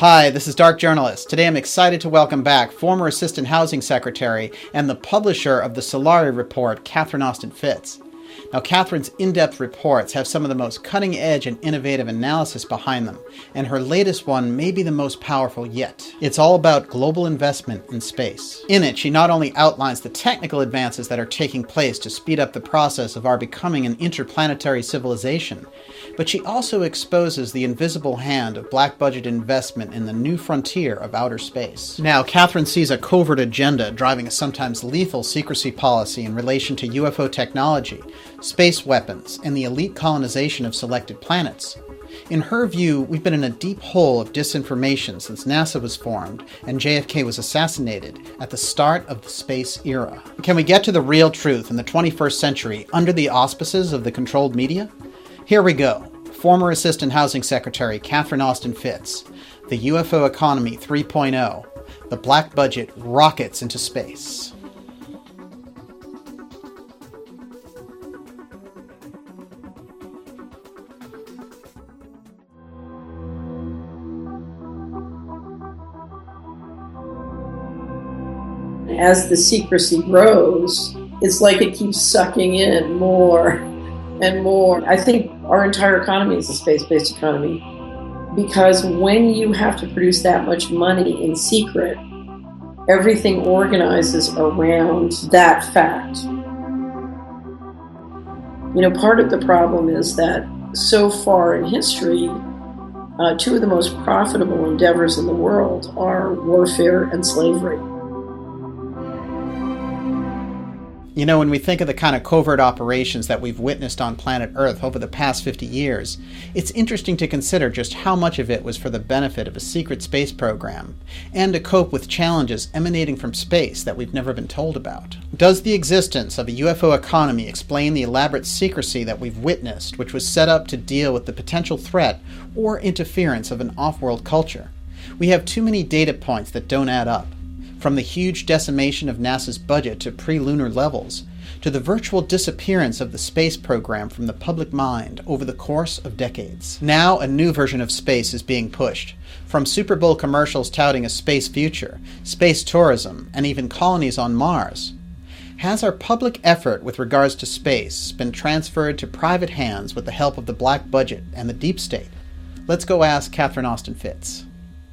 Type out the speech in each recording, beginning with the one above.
Hi, this is Dark Journalist. Today I'm excited to welcome back former Assistant Housing Secretary and the publisher of the Solari Report, Catherine Austin Fitts. Now, Catherine's in-depth reports have some of the most cutting-edge and innovative analysis behind them, and her latest one may be the most powerful yet. It's all about global investment in space. In it, she not only outlines the technical advances that are taking place to speed up the process of our becoming an interplanetary civilization, but she also exposes the invisible hand of black-budget investment in the new frontier of outer space. Now, Catherine sees a covert agenda driving a sometimes lethal secrecy policy in relation to UFO technology, space weapons, and the elite colonization of selected planets. In her view, we've been in a deep hole of disinformation since NASA was formed and JFK was assassinated at the start of the space era. Can we get to the real truth in the 21st century under the auspices of the controlled media? Here we go. Former Assistant Housing Secretary Catherine Austin Fitts, the UFO Economy 3.0, the black budget rockets into space. As the secrecy grows, it's like it keeps sucking in more and more. I think our entire economy is a space-based economy because when you have to produce that much money in secret, everything organizes around that fact. You know, part of the problem is that so far in history, two of the most profitable endeavors in the world are warfare and slavery. You know, when we think of the kind of covert operations that we've witnessed on planet Earth over the past 50 years, it's interesting to consider just how much of it was for the benefit of a secret space program, and to cope with challenges emanating from space that we've never been told about. Does the existence of a UFO economy explain the elaborate secrecy that we've witnessed, which was set up to deal with the potential threat or interference of an off-world culture? We have too many data points that don't add up. From the huge decimation of NASA's budget to pre-lunar levels, to the virtual disappearance of the space program from the public mind over the course of decades. Now a new version of space is being pushed, from Super Bowl commercials touting a space future, space tourism, and even colonies on Mars. Has our public effort with regards to space been transferred to private hands with the help of the black budget and the deep state? Let's go ask Catherine Austin Fitts.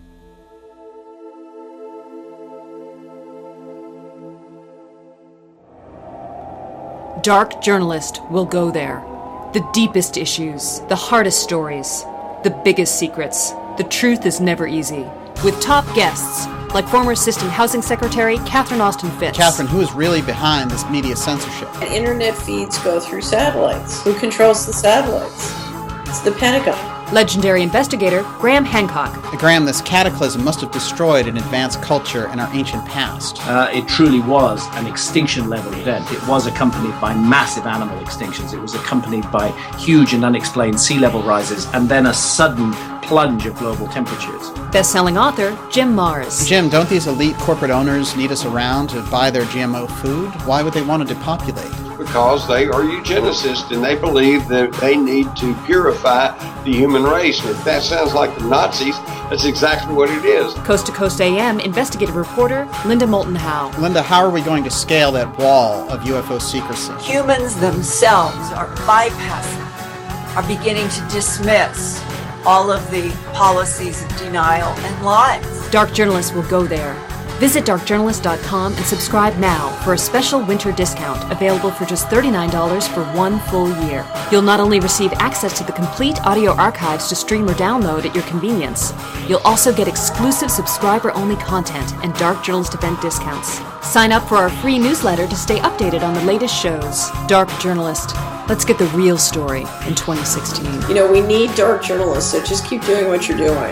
Dark Journalist will go there. The deepest issues, the hardest stories, the biggest secrets. The truth is never easy. With top guests, like former Assistant Housing Secretary Catherine Austin Fitts. Catherine, who is really behind this media censorship? Internet feeds go through satellites. Who controls the satellites? It's the Pentagon. Legendary investigator Graham Hancock. Graham, this cataclysm must have destroyed an advanced culture in our ancient past. It truly was an extinction-level event. It was accompanied by massive animal extinctions. It was accompanied by huge and unexplained sea level rises, and then a sudden plunge of global temperatures. Best-selling author Jim Marrs. Jim, don't these elite corporate owners need us around to buy their GMO food? Why would they want to depopulate? Because they are eugenicists and they believe that they need to purify the human race. And if that sounds like the Nazis, that's exactly what it is. Coast to Coast AM investigative reporter Linda Moulton Howe. Linda, how are we going to scale that wall of UFO secrecy? Humans themselves are bypassing, are beginning to dismiss all of the policies of denial and lies. Dark Journalist will go there. Visit darkjournalist.com and subscribe now for a special winter discount available for just $39 for 1 full year. You'll not only receive access to the complete audio archives to stream or download at your convenience, you'll also get exclusive subscriber-only content and Dark Journalist event discounts. Sign up for our free newsletter to stay updated on the latest shows. Dark Journalist. Let's get the real story in 2016. You know, we need dark journalists, so just keep doing what you're doing.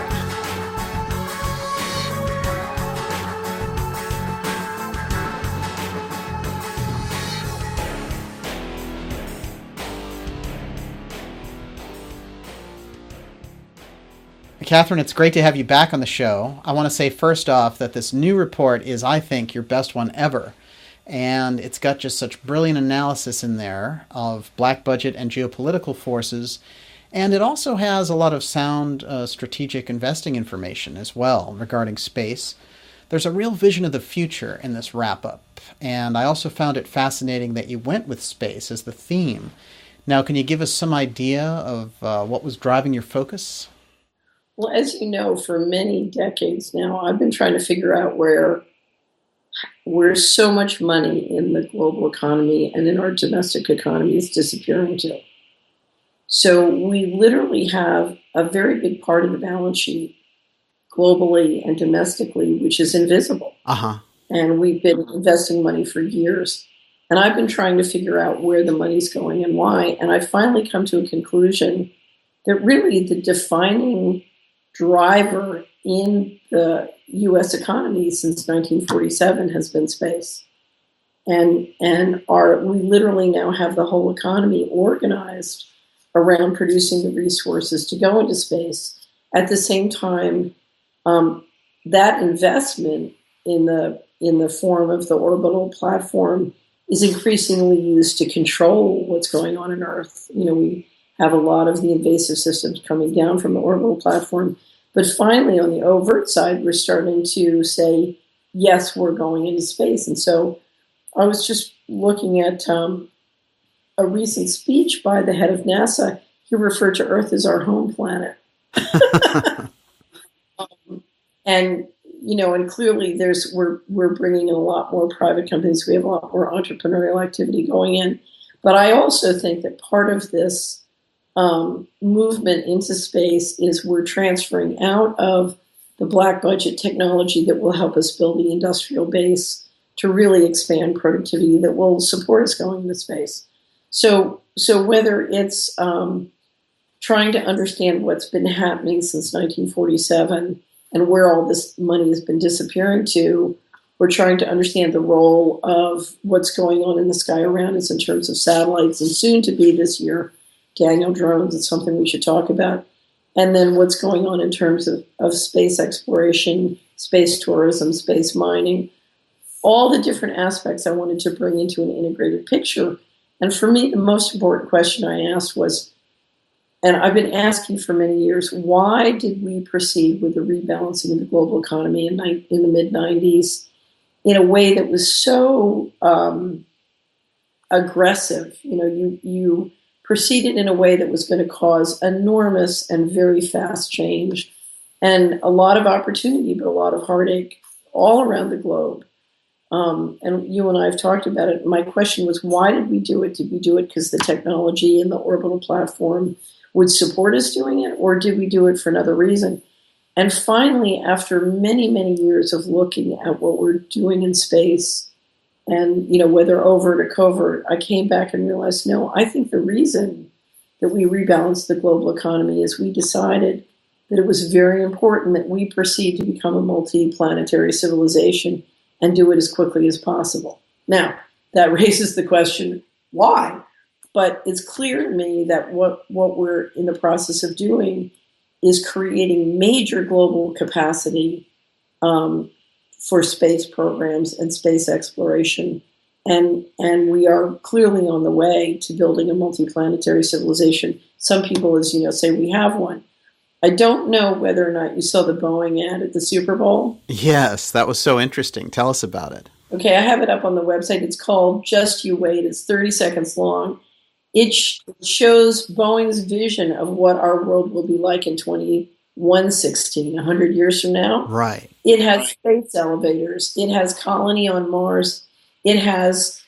Catherine, it's great to have you back on the show. I want to say first off that this new report is, I think, your best one ever. And it's got just such brilliant analysis in there of black budget and geopolitical forces And it also has a lot of sound strategic investing information as well regarding space. There's a real vision of the future in this wrap-up, and I also found it fascinating that you went with space as the theme. Now, can you give us some idea of what was driving your focus? Well, as you know, for many decades now, I've been trying to figure out where so much money in the global economy and in our domestic economy is disappearing to. So we literally have a very big part of the balance sheet globally and domestically, which is invisible. Uh-huh. And we've been investing money for years. And I've been trying to figure out where the money's going and why. And I finally come to a conclusion that really the defining driver in the U.S. economy since 1947 has been space. And we literally now have the whole economy organized around producing the resources to go into space. At the same time, that investment in the form of the orbital platform is increasingly used to control what's going on in Earth. You know, we have a lot of the invasive systems coming down from the orbital platform. But finally, on the overt side, we're starting to say, yes, we're going into space. And so I was just looking at a recent speech by the head of NASA. He referred to Earth as our home planet. And, you know, and clearly we're bringing in a lot more private companies. We have a lot more entrepreneurial activity going in. But I also think that part of this movement into space is we're transferring out of the black budget technology that will help us build the industrial base to really expand productivity that will support us going into space. So whether it's trying to understand what's been happening since 1947 and where all this money has been disappearing to, we're trying to understand the role of what's going on in the sky around us in terms of satellites, and soon to be this year, Daniel drones. It's something we should talk about. And then what's going on in terms of space exploration, space tourism, space mining, all the different aspects I wanted to bring into an integrated picture. And for me, the most important question I asked was, and I've been asking for many years, why did we proceed with the rebalancing of the global economy in the mid-90s in a way that was so aggressive? You know, you proceeded in a way that was going to cause enormous and very fast change and a lot of opportunity, but a lot of heartache all around the globe. And you and I have talked about it. My question was, why did we do it? Did we do it because the technology and the orbital platform would support us doing it, or did we do it for another reason? And finally, after many, many years of looking at what we're doing in space and, you know, whether overt or covert, I came back and realized, no, I think the reason that we rebalanced the global economy is we decided that it was very important that we proceed to become a multi-planetary civilization and do it as quickly as possible. Now, that raises the question, why? But it's clear to me that what we're in the process of doing is creating major global capacity for space programs and space exploration. And we are clearly on the way to building a multi-planetary civilization. Some people, as you know, say we have one. I don't know whether or not you saw the Boeing ad at the Super Bowl. Yes, that was so interesting. Tell us about it. Okay, I have it up on the website. It's called Just You Wait. It's 30 seconds long. It shows Boeing's vision of what our world will be like in 2116, 100 years from now. Right. It has space elevators. It has colony on Mars. It has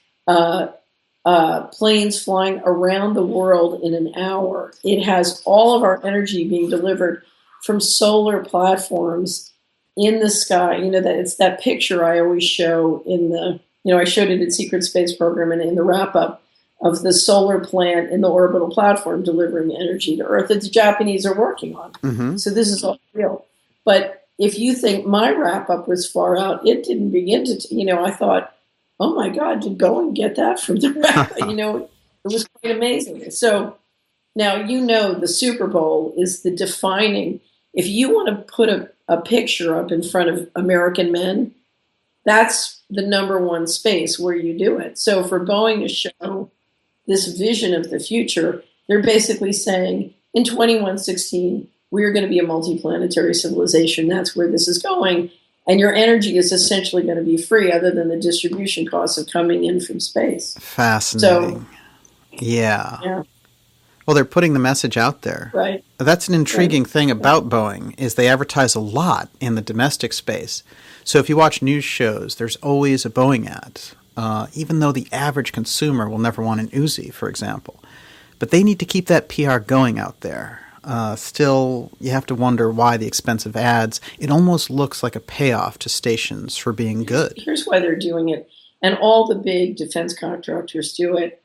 planes flying around the world in an hour. It has all of our energy being delivered from solar platforms in the sky. You know, that it's that picture I always show in the, you know, I showed it in Secret Space Program and in the wrap-up of the solar plant in the orbital platform delivering energy to Earth that the Japanese are working on. Mm-hmm. So this is all real. But if you think my wrap-up was far out, it didn't begin to, you know, I thought, oh my God, did Boeing get that from the wrap-up? You know, it was quite amazing. So now, you know, the Super Bowl is the defining, if you want to put a picture up in front of American men, that's the number one space where you do it. So for Boeing to show this vision of the future, they're basically saying, in 2116, we're going to be a multiplanetary civilization. That's where this is going. And your energy is essentially going to be free other than the distribution costs of coming in from space. Fascinating. Yeah. Well, they're putting the message out there. Right. That's an intriguing thing about Boeing, is they advertise a lot in the domestic space. So if you watch news shows, there's always a Boeing ad, even though the average consumer will never want an Uzi, for example. But they need to keep that PR going out there. Still, you have to wonder why the expensive ads. It almost looks like a payoff to stations for being good. Here's why they're doing it. And all the big defense contractors do it.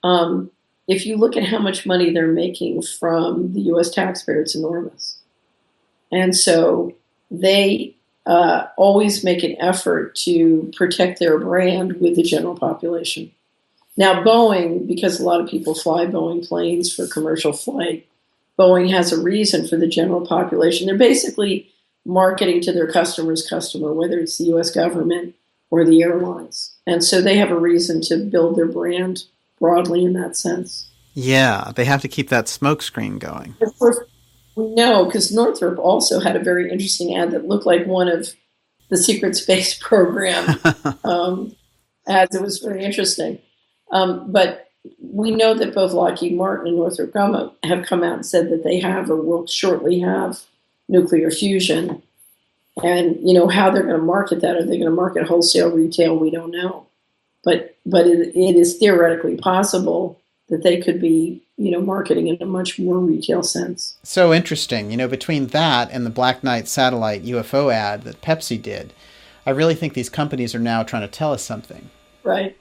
If you look at how much money they're making from the U.S. taxpayer, it's enormous. And so they always make an effort to protect their brand with the general population. Now, Boeing, because a lot of people fly Boeing planes for commercial flight, Boeing has a reason for the general population. They're basically marketing to their customer's customer, whether it's the U.S. government or the airlines. And so they have a reason to build their brand broadly in that sense. Yeah, they have to keep that smokescreen going. Of course, we know, because Northrop also had a very interesting ad that looked like one of the secret space program ads. It was very interesting. But we know that both Lockheed Martin and Northrop Grumman have come out and said that they have or will shortly have nuclear fusion. And, how they're going to market that. Are they going to market wholesale, retail? We don't know. But it is theoretically possible that they could be, marketing in a much more retail sense. So interesting. Between that and the Black Knight satellite UFO ad that Pepsi did, I really think these companies are now trying to tell us something. Right.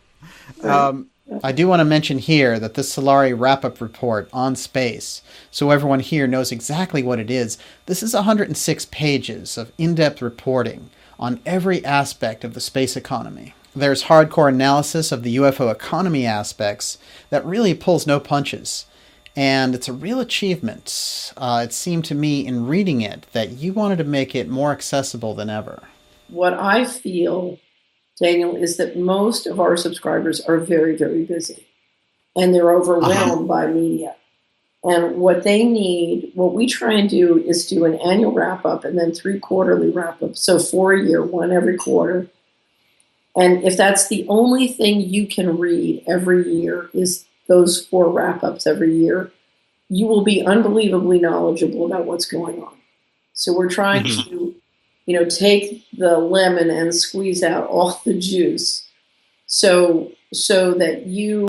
I do want to mention here that this Solari wrap-up report on space, so everyone here knows exactly what it is, this is 106 pages of in-depth reporting on every aspect of the space economy. There's hardcore analysis of the UFO economy aspects that really pulls no punches. And it's a real achievement. It seemed to me in reading it that you wanted to make it more accessible than ever. What I feel, Daniel, is that most of our subscribers are very, very busy. And they're overwhelmed by media. And what they need, what we try and do is do an annual wrap-up and then 3 quarterly wrap-ups. So for a year, 1 every quarter. And if that's the only thing you can read every year is those 4 wrap-ups every year, you will be unbelievably knowledgeable about what's going on. So we're trying to, take the lemon and squeeze out all the juice so that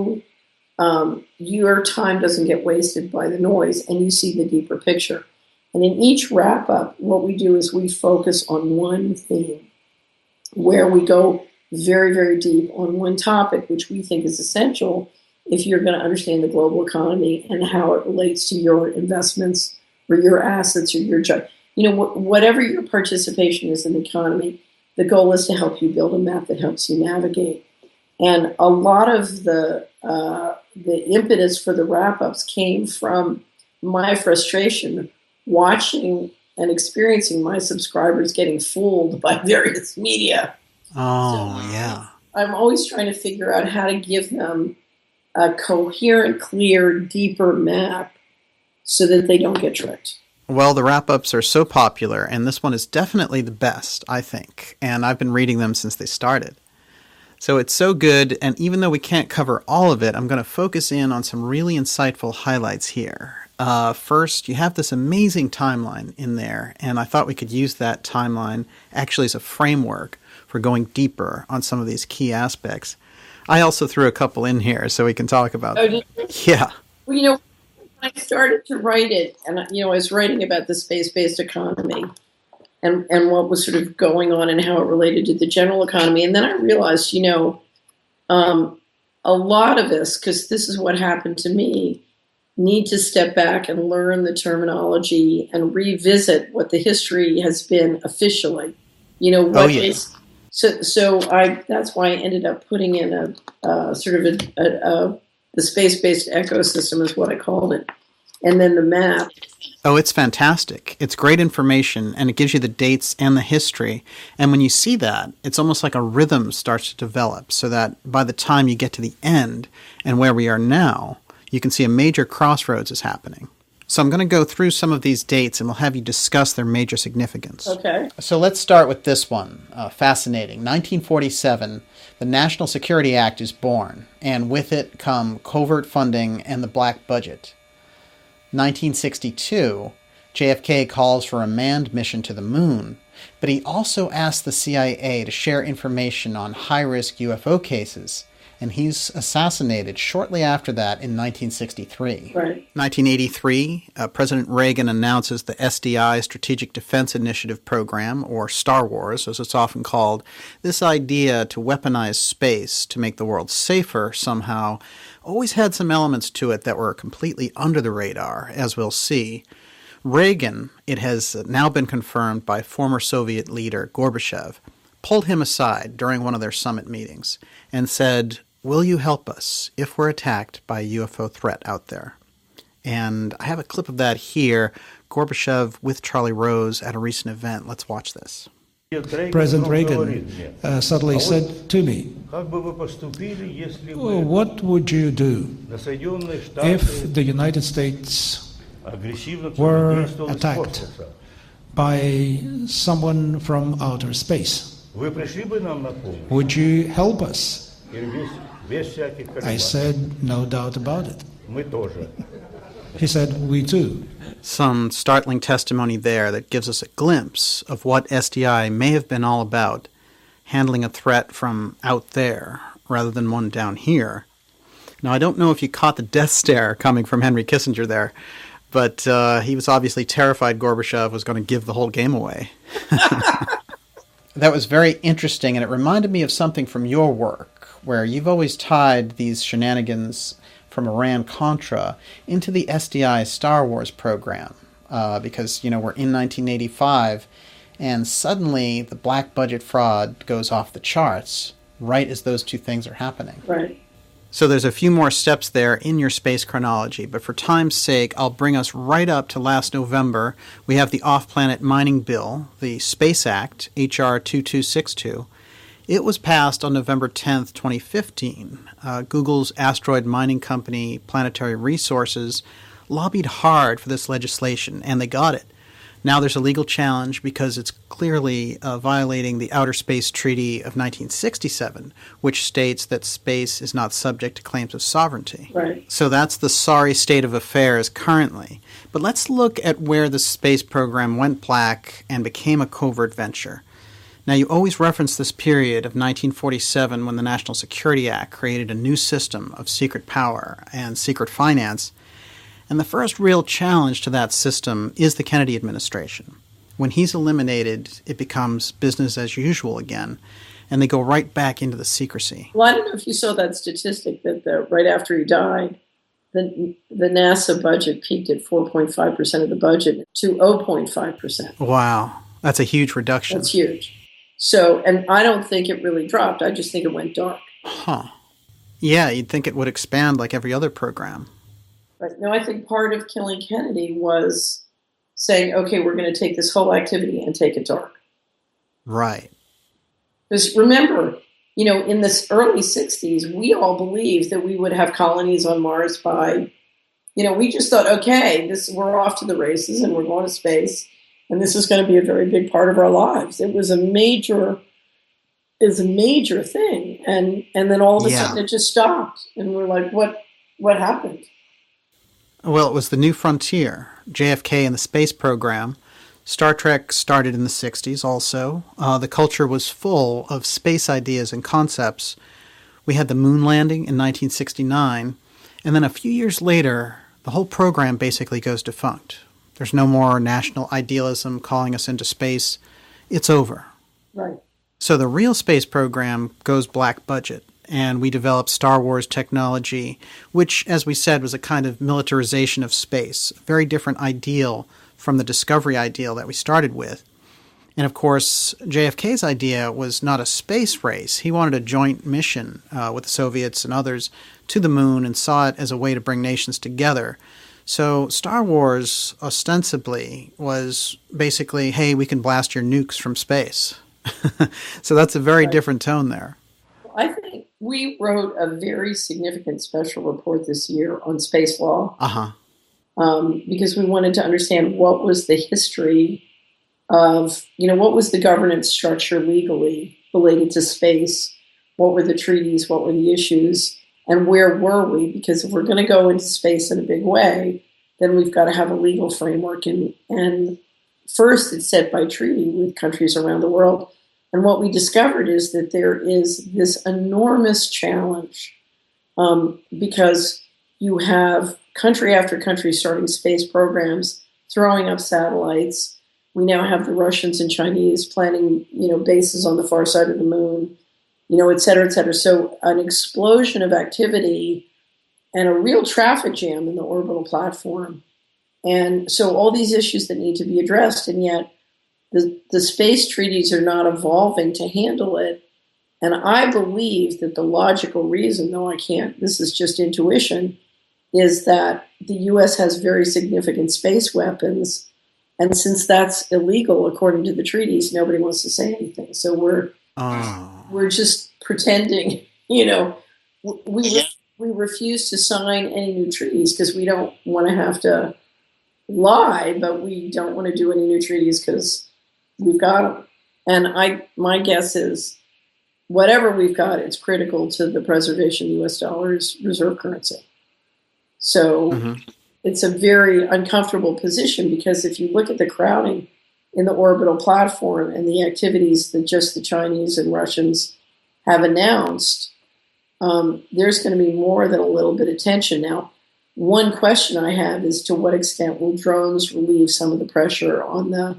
your time doesn't get wasted by the noise and you see the deeper picture. And in each wrap-up, what we do is we focus on one theme where we go very, very deep on one topic, which we think is essential if you're going to understand the global economy and how it relates to your investments or your assets or your job. Whatever your participation is in the economy, the goal is to help you build a map that helps you navigate. And a lot of the impetus for the wrap-ups came from my frustration watching and experiencing my subscribers getting fooled by various media. Yeah. I'm always trying to figure out how to give them a coherent, clear, deeper map so that they don't get tricked. Well, the wrap-ups are so popular, and this one is definitely the best, I think. And I've been reading them since they started. So it's so good, and even though we can't cover all of it, I'm going to focus in on some really insightful highlights here. First, you have this amazing timeline in there, and I thought we could use that timeline actually as a framework for going deeper on some of these key aspects. I also threw a couple in here so we can talk about them. Did you? Yeah. Well, when I started to write it, and I was writing about the space-based economy and what was sort of going on and how it related to the general economy. And then I realized, a lot of us, because this is what happened to me, need to step back and learn the terminology and revisit what the history has been officially. So that's why I ended up putting in a sort of the space-based ecosystem is what I called it. And then the map. Oh, it's fantastic. It's great information, and it gives you the dates and the history. And when you see that, it's almost like a rhythm starts to develop so that by the time you get to the end and where we are now, you can see a major crossroads is happening. So I'm going to go through some of these dates and we'll have you discuss their major significance. Okay. So let's start with this one. Fascinating. 1947, the National Security Act is born, and with it come covert funding and the black budget. 1962, JFK calls for a manned mission to the moon, but he also asks the CIA to share information on high-risk UFO cases, and he's assassinated shortly after that in 1963. Right. 1983, President Reagan announces the SDI, Strategic Defense Initiative Program, or Star Wars, as it's often called. This idea to weaponize space to make the world safer somehow always had some elements to it that were completely under the radar, as we'll see. Reagan, it has now been confirmed by former Soviet leader Gorbachev, pulled him aside during one of their summit meetings and said, "Will you help us if we're attacked by a UFO threat out there?" And I have a clip of that here. Gorbachev with Charlie Rose at a recent event. Let's watch this. President Reagan suddenly said to me, "What would you do if the United States were attacked by someone from outer space? Would you help us?" I said, "No doubt about it." He said, "We too." Some startling testimony there that gives us a glimpse of what SDI may have been all about, handling a threat from out there rather than one down here. Now, I don't know if you caught the death stare coming from Henry Kissinger there, but he was obviously terrified Gorbachev was going to give the whole game away. That was very interesting, and it reminded me of something from your work, where you've always tied these shenanigans from Iran-Contra into the SDI Star Wars program, because, we're in 1985, and suddenly the black budget fraud goes off the charts right as those two things are happening. Right. So there's a few more steps there in your space chronology, but for time's sake, I'll bring us right up to last November. We have the Off-Planet Mining Bill, the Space Act, H.R. 2262. It was passed on November 10th, 2015. Google's asteroid mining company, Planetary Resources, lobbied hard for this legislation, and they got it. Now there's a legal challenge because it's clearly violating the Outer Space Treaty of 1967, which states that space is not subject to claims of sovereignty. Right. So that's the sorry state of affairs currently. But let's look at where the space program went black and became a covert venture. Now, you always reference this period of 1947 when the National Security Act created a new system of secret power and secret finance. And the first real challenge to that system is the Kennedy administration. When he's eliminated, it becomes business as usual again, and they go right back into the secrecy. Well, I don't know if you saw that statistic that right after he died, the NASA budget peaked at 4.5% of the budget to 0.5%. Wow, that's a huge reduction. That's huge. So, and I don't think it really dropped. I just think it went dark. Huh. Yeah, you'd think it would expand like every other program. Right. Now, I think part of killing Kennedy was saying, okay, we're going to take this whole activity and take it dark. Right. Because remember, in the early 60s, we all believed that we would have colonies on Mars by, we just thought, okay, we're off to the races and we're going to space. And this is going to be a very big part of our lives. It was a major thing. And then all of a sudden it just stopped. And we're like, what happened? Well, it was the new frontier. JFK and the space program. Star Trek started in the 60s also. The culture was full of space ideas and concepts. We had the moon landing in 1969. And then a few years later, the whole program basically goes defunct. There's no more national idealism calling us into space. It's over. Right. So the real space program goes black budget, and we developed Star Wars technology, which, as we said, was a kind of militarization of space, a very different ideal from the Discovery ideal that we started with. And of course, JFK's idea was not a space race. He wanted a joint mission with the Soviets and others to the moon and saw it as a way to bring nations together. So Star Wars, ostensibly, was basically, hey, we can blast your nukes from space. So that's a very different tone there. I think we wrote a very significant special report this year on space law. Uh-huh. because we wanted to understand what was the history of, what was the governance structure legally related to space, what were the treaties, what were the issues, and where were we? Because if we're going to go into space in a big way, then we've got to have a legal framework. And first, it's set by treaty with countries around the world. And what we discovered is that there is this enormous challenge because you have country after country starting space programs, throwing up satellites. We now have the Russians and Chinese planning, bases on the far side of the moon, et cetera, et cetera. So an explosion of activity and a real traffic jam in the orbital platform. And so all these issues that need to be addressed, and yet the space treaties are not evolving to handle it. And I believe that the logical reason, though I can't, this is just intuition, is that the U.S. has very significant space weapons. And since that's illegal, according to the treaties, nobody wants to say anything. So we're just pretending, we refuse to sign any new treaties because we don't want to have to lie, but we don't want to do any new treaties because we've got them. And my guess is whatever we've got, it's critical to the preservation of the U.S. dollar's reserve currency. So it's a very uncomfortable position because if you look at the crowding in the orbital platform and the activities that just the Chinese and Russians have announced, there's going to be more than a little bit of tension. Now, one question I have is to what extent will drones relieve some of the pressure on the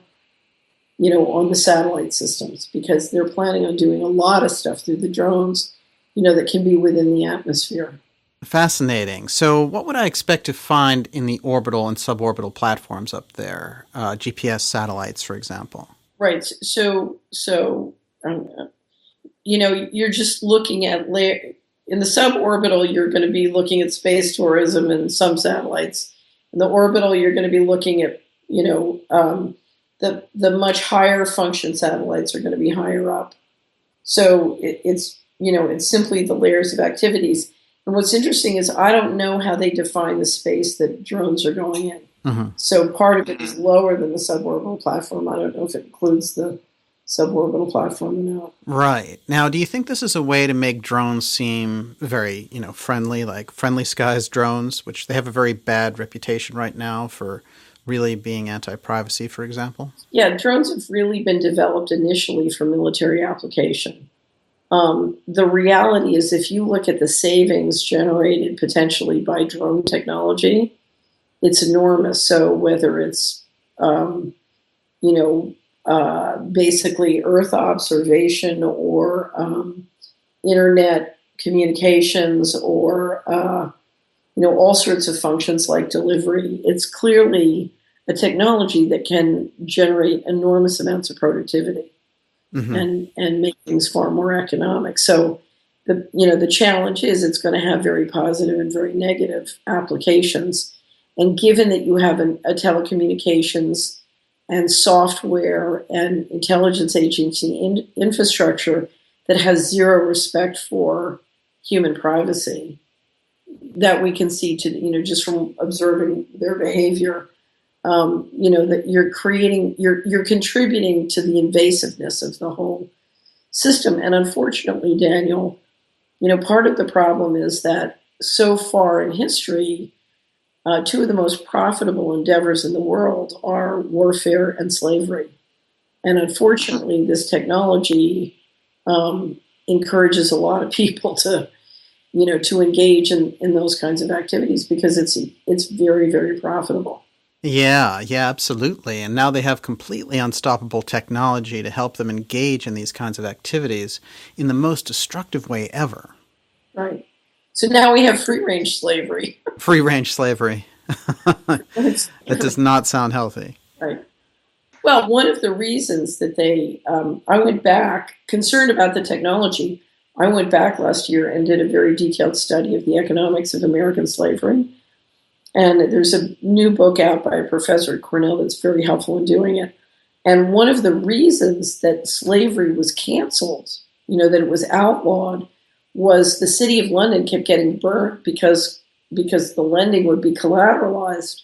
satellite systems, because they're planning on doing a lot of stuff through the drones, that can be within the atmosphere. Fascinating. So what would I expect to find in the orbital and suborbital platforms up there? GPS satellites, for example. Right. So you're just looking at in the suborbital, you're going to be looking at space tourism and some satellites. In the orbital, you're going to be looking at, the much higher function satellites are going to be higher up. So it's simply the layers of activities. And what's interesting is I don't know how they define the space that drones are going in. Mm-hmm. So part of it is lower than the suborbital platform. I don't know if it includes the suborbital platform or not. Right. Now, do you think this is a way to make drones seem very, friendly, like Friendly Skies drones, which they have a very bad reputation right now for really being anti-privacy, for example? Yeah, drones have really been developed initially for military application. The reality is if you look at the savings generated potentially by drone technology, it's enormous. So whether it's, basically Earth observation or internet communications or, all sorts of functions like delivery, it's clearly a technology that can generate enormous amounts of productivity. Mm-hmm. and make things far more economic. So the challenge is it's going to have very positive and very negative applications. And given that you have a telecommunications and software and intelligence agency infrastructure that has zero respect for human privacy, that we can see just from observing their behavior, that you're contributing to the invasiveness of the whole system. And unfortunately, Daniel, part of the problem is that so far in history, two of the most profitable endeavors in the world are warfare and slavery. And unfortunately, this technology encourages a lot of people to engage in those kinds of activities because it's very, very profitable. Yeah, absolutely. And now they have completely unstoppable technology to help them engage in these kinds of activities in the most destructive way ever. Right. So now we have free-range slavery. Free-range slavery. That does not sound healthy. Right. Well, one of the reasons that I went back, concerned about the technology, I went back last year and did a very detailed study of the economics of American slavery. And there's a new book out by a professor at Cornell that's very helpful in doing it. And one of the reasons that slavery was canceled, that it was outlawed, was the city of London kept getting burnt because the lending would be collateralized.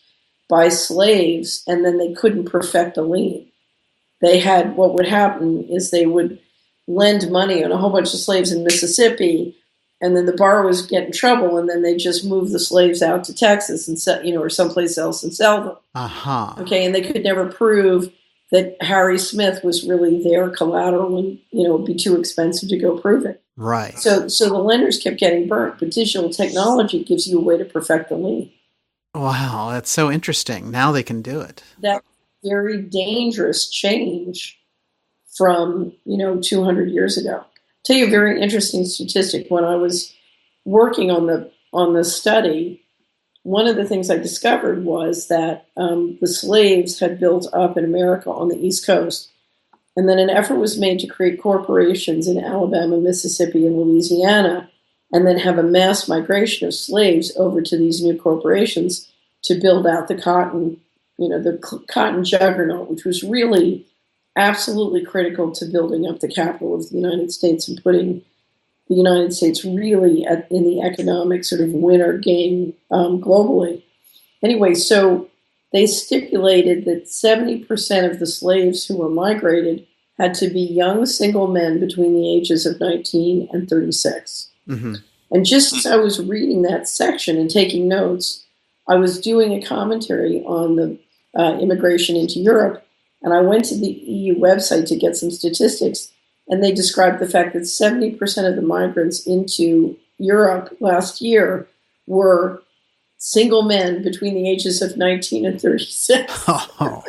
by slaves, and then they couldn't perfect a lien. They had, what would happen is they would lend money on a whole bunch of slaves in Mississippi, and then the borrowers get in trouble, and then they just move the slaves out to Texas and sell, or someplace else and sell them. Okay, and they could never prove that Harry Smith was really their collateral, and it would be too expensive to go prove it. Right. So the lenders kept getting burnt, but digital technology gives you a way to perfect the lien. Wow, that's so interesting. Now they can do it. That's very dangerous change from 200 years ago. I'll tell you a very interesting statistic. When I was working on the study, one of the things I discovered was that the slaves had built up in America on the East Coast, and then an effort was made to create corporations in Alabama, Mississippi, and Louisiana, and then have a mass migration of slaves over to these new corporations to build out the cotton, the cotton juggernaut, which was really absolutely critical to building up the capital of the United States and putting the United States really in the economic sort of winner game globally. Anyway, so they stipulated that 70% of the slaves who were migrated had to be young single men between the ages of 19 and 36. Mm-hmm. And just as I was reading that section and taking notes, I was doing a commentary on the immigration into Europe, and I went to the EU website to get some statistics, and they described the fact that 70% of the migrants into Europe last year were single men between the ages of 19 and 36. Oh.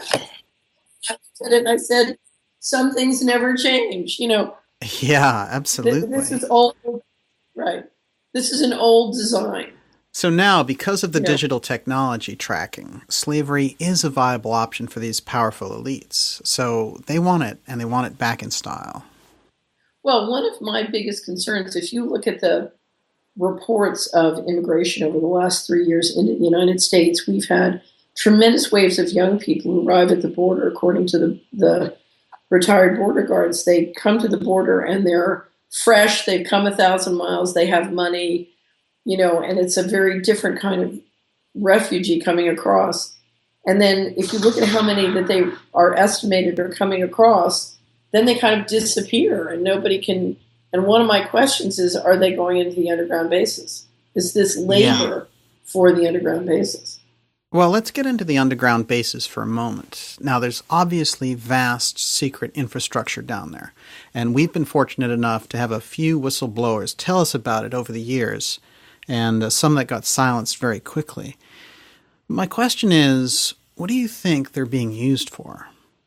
I said, some things never change, Yeah, absolutely. This is old, right? This is an old design. So now, because of the digital technology tracking, slavery is a viable option for these powerful elites. So they want it, and they want it back in style. Well, one of my biggest concerns, if you look at the reports of immigration over the last 3 years into the United States, we've had tremendous waves of young people who arrive at the border. According to the retired border guards, they come to the border and they're fresh. They've come 1,000 miles. They have money, and it's a very different kind of refugee coming across. And then if you look at how many that they are estimated are coming across, then they kind of disappear and nobody can. And one of my questions is, are they going into the underground bases? Is this labor for the underground bases? Well, let's get into the underground bases for a moment. Now, there's obviously vast secret infrastructure down there, and we've been fortunate enough to have a few whistleblowers tell us about it over the years, and some that got silenced very quickly. My question is, what do you think they're being used for?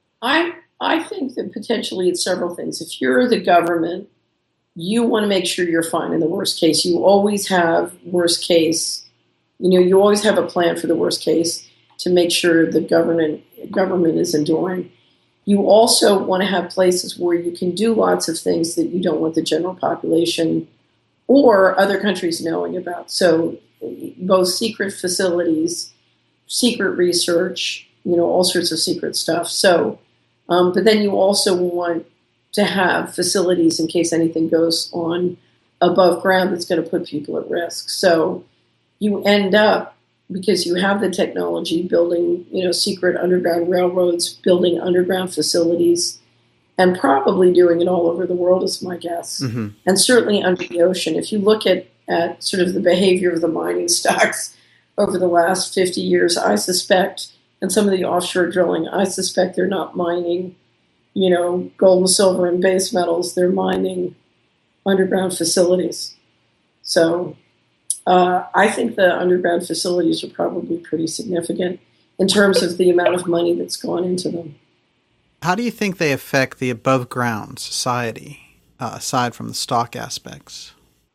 I think that potentially it's several things. If you're the government, you want to make sure you're fine in the worst case. You always have worst case. You always have a plan for the worst case to make sure the government is enduring. You also want to have places where you can do lots of things that you don't want the general population or other countries knowing about. So both secret facilities, secret research, all sorts of secret stuff. So, but then you also want to have facilities in case anything goes on above ground that's going to put people at risk. So you end up, because you have the technology, building, secret underground railroads, building underground facilities, and probably doing it all over the world is my guess. Mm-hmm. And certainly under the ocean. If you look at sort of the behavior of the mining stocks over the last 50 years, I suspect, and some of the offshore drilling, I suspect they're not mining, gold and silver and base metals. They're mining underground facilities. So I think the underground facilities are probably pretty significant in terms of the amount of money that's gone into them. How do you think they affect the above-ground society, aside from the stock aspects?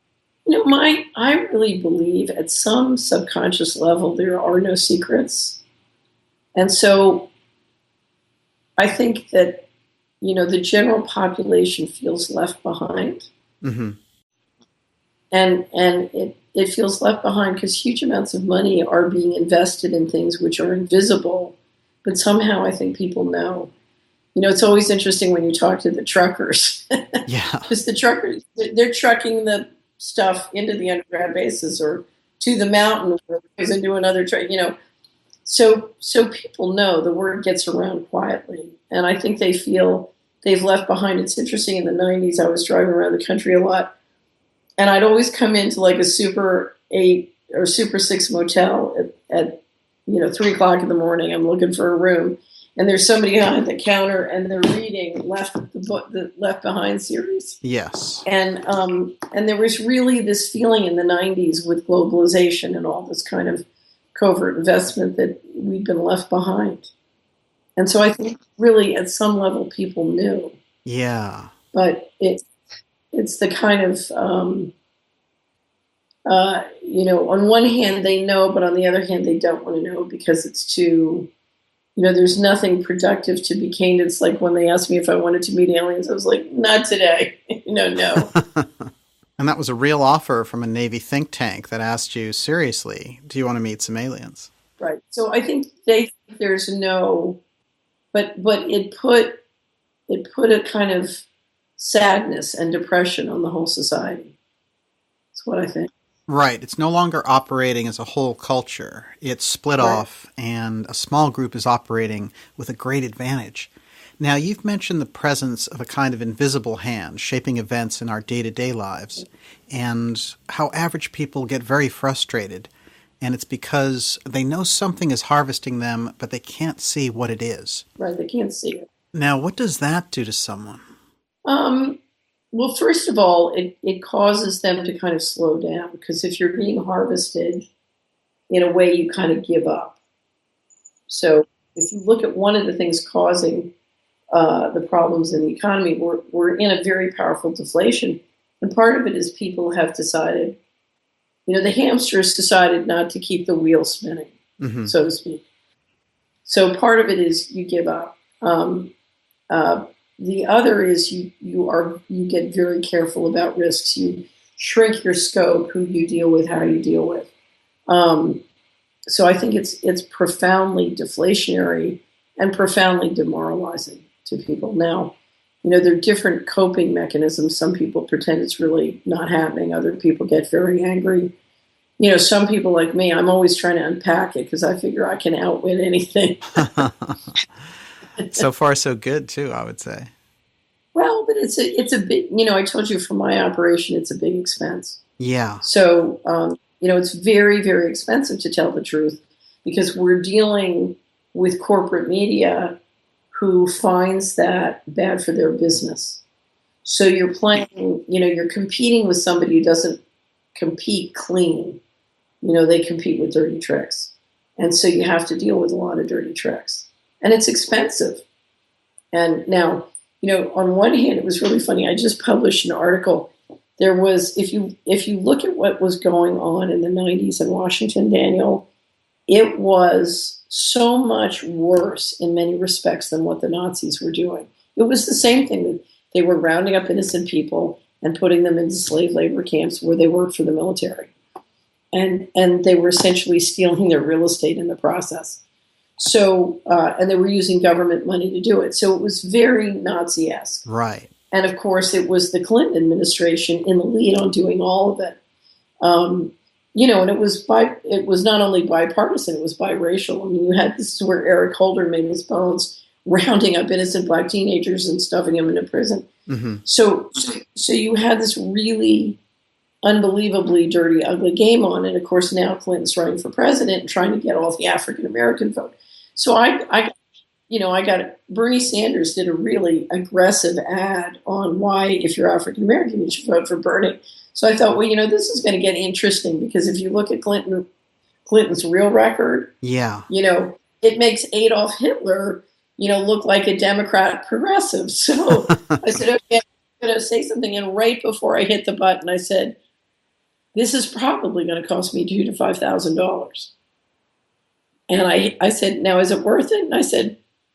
I really believe at some subconscious level there are no secrets. And so I think that, the general population feels left behind. Mm-hmm. And it feels left behind because huge amounts of money are being invested in things which are invisible, but somehow I think people know. It's always interesting when you talk to the truckers. Yeah. Because the truckers, they're trucking the stuff into the underground bases or to the mountain or into another truck, so people know the word gets around quietly, and I think they feel they've left behind. It's interesting. In the 90s, I was driving around the country a lot, and I'd always come into like a Super 8 or Super 6 motel at 3 o'clock in the morning. I'm looking for a room, and there's somebody behind the counter, and they're reading the Left Behind series. Yes. And there was really this feeling in the 90s with globalization and all this kind of covert investment that we'd been left behind. And so I think really at some level people knew. Yeah. But it's the kind of, on one hand they know, but on the other hand they don't want to know because it's too, there's nothing productive to be gained. It's like when they asked me if I wanted to meet aliens, I was like, not today. No. And that was a real offer from a Navy think tank that asked you, seriously, do you want to meet some aliens? Right. So I think they think there's no, but it put a kind of sadness and depression on the whole society. That's what I think. Right. It's no longer operating as a whole culture. It's split off, and a small group is operating with a great advantage. Now, you've mentioned the presence of a kind of invisible hand shaping events in our day-to-day lives, and how average people get very frustrated. And it's because they know something is harvesting them, but they can't see what it is. Right, they can't see it. Now, what does that do to someone? Well, first of all, it causes them to kind of slow down, because if you're being harvested, in a way you kind of give up. So if you look at one of the things causing the problems in the economy, we're in a very powerful deflation. And part of it is people have decided, the hamsters decided not to keep the wheel spinning, so to speak. So part of it is you give up. The other is you get very careful about risks. You shrink your scope, who you deal with, how you deal with. So I think it's profoundly deflationary and profoundly demoralizing to people. Now, there are different coping mechanisms. Some people pretend it's really not happening. Other people get very angry. Some people like me, I'm always trying to unpack it because I figure I can outwit anything. So far, so good, too, I would say. Well, but it's a big, I told you from my operation, it's a big expense. Yeah. So, it's very, very expensive to tell the truth because we're dealing with corporate media who finds that bad for their business. So you're playing, you're competing with somebody who doesn't compete clean. They compete with dirty tricks. And so you have to deal with a lot of dirty tricks. And it's expensive. And now, on one hand, it was really funny. I just published an article. There was, if you look at what was going on in the 90s in Washington, Daniel, it was so much worse in many respects than what the Nazis were doing. It was the same thing. They were rounding up innocent people and putting them into slave labor camps where they worked for the military. And they were essentially stealing their real estate in the process. So, and they were using government money to do it. So it was very Nazi-esque. Right. And of course, it was the Clinton administration in the lead on doing all of it. And it was not only bipartisan, it was biracial. I mean, this is where Eric Holder made his bones, rounding up innocent black teenagers and stuffing them into prison. Mm-hmm. So you had this really unbelievably dirty, ugly game on. And of course, now Clinton's running for president and trying to get all the African-American vote. So I got Bernie Sanders did a really aggressive ad on why, if you're African-American, you should vote for Bernie. So I thought, well, this is going to get interesting because if you look at Clinton's real record, it makes Adolf Hitler, look like a Democrat progressive. So I said, okay, I'm going to say something. And right before I hit the button, I said, this is probably going to cost me $2,000 to $5,000. And I said, now, is it worth it? And I said,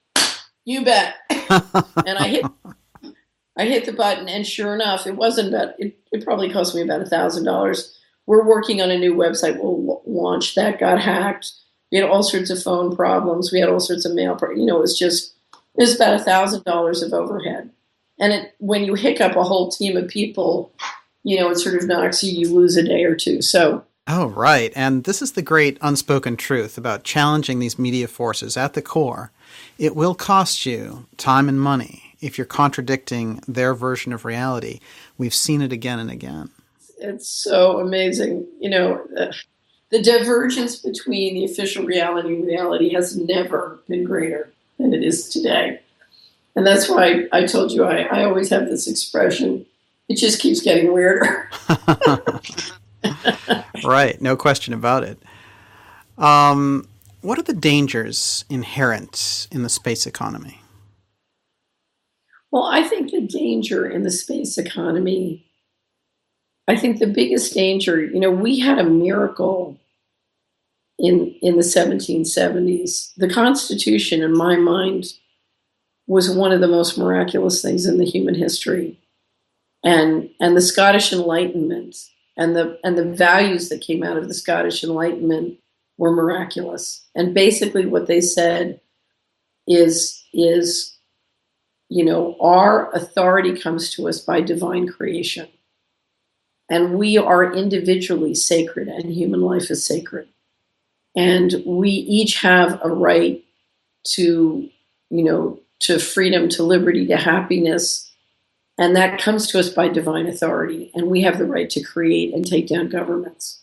you bet. And I hit the button, and sure enough, it wasn't about, it probably cost me about $1,000. We're working on a new website we'll launch. That got hacked. We had all sorts of phone problems. We had all sorts of mail problems. It was about $1,000 of overhead. And when you hiccup a whole team of people, it sort of knocks you lose a day or two. So Oh, right. And this is the great unspoken truth about challenging these media forces at the core. It will cost you time and money if you're contradicting their version of reality. We've seen it again and again. It's so amazing. The divergence between the official reality and reality has never been greater than it is today. And that's why I told you I always have this expression, it just keeps getting weirder. Right, no question about it. What are the dangers inherent in the space economy? Well, I think the danger in the space economy, I think the biggest danger, we had a miracle in the 1770s. The Constitution, in my mind, was one of the most miraculous things in the human history. And the Scottish Enlightenment and the values that came out of the Scottish Enlightenment were miraculous. And basically what they said is our authority comes to us by divine creation. And we are individually sacred, and human life is sacred. And we each have a right to freedom, to liberty, to happiness. And that comes to us by divine authority. And we have the right to create and take down governments.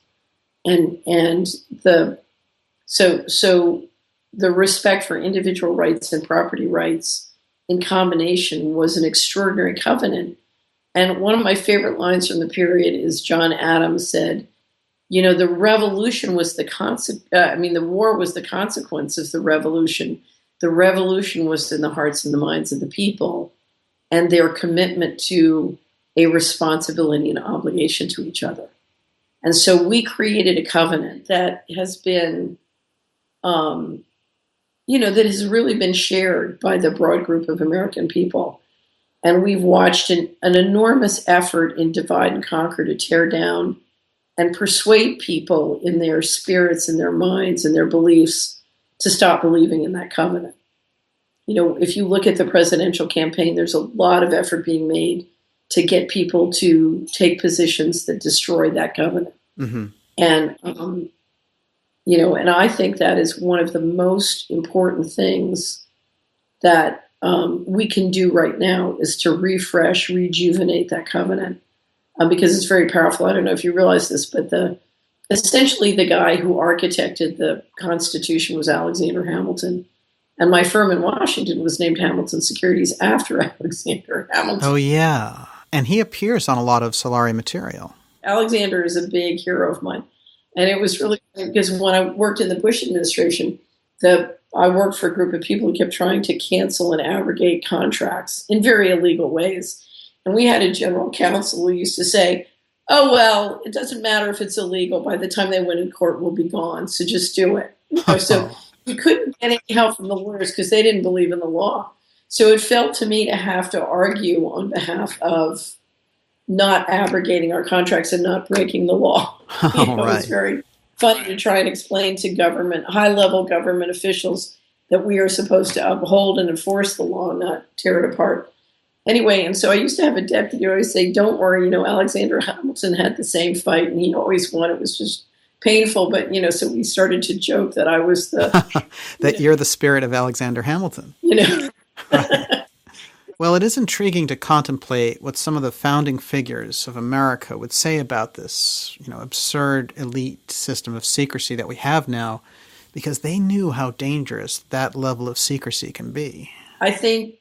So the respect for individual rights and property rights in combination was an extraordinary covenant. And one of my favorite lines from the period is John Adams said, the revolution was the war was the consequence of the revolution. The revolution was in the hearts and the minds of the people and their commitment to a responsibility and obligation to each other. And so we created a covenant that has been, that has really been shared by the broad group of American people. And we've watched an enormous effort in divide and conquer to tear down and persuade people in their spirits and their minds and their beliefs to stop believing in that covenant. If you look at the presidential campaign, there's a lot of effort being made to get people to take positions that destroy that covenant. Mm-hmm. And, and I think that is one of the most important things that we can do right now is to refresh, rejuvenate that covenant. Because it's very powerful. I don't know if you realize this, but essentially the guy who architected the Constitution was Alexander Hamilton. And my firm in Washington was named Hamilton Securities after Alexander Hamilton. Oh, yeah. And he appears on a lot of Solari material. Alexander is a big hero of mine. And it was really because when I worked in the Bush administration, I worked for a group of people who kept trying to cancel and abrogate contracts in very illegal ways. And we had a general counsel who used to say, oh, well, it doesn't matter if it's illegal. By the time they went in court, we'll be gone. So just do it. So you couldn't get any help from the lawyers because they didn't believe in the law. So it felt to me to have to argue on behalf of not abrogating our contracts and not breaking the law. Right. It's very funny to try and explain to high-level government officials that we are supposed to uphold and enforce the law, not tear it apart. Anyway, and so I used to have a deputy who always say, don't worry, Alexander Hamilton had the same fight and he always won. It was just painful. But, so we started to joke that I was you're the spirit of Alexander Hamilton. Right. Well, it is intriguing to contemplate what some of the founding figures of America would say about this, absurd elite system of secrecy that we have now, because they knew how dangerous that level of secrecy can be. I think,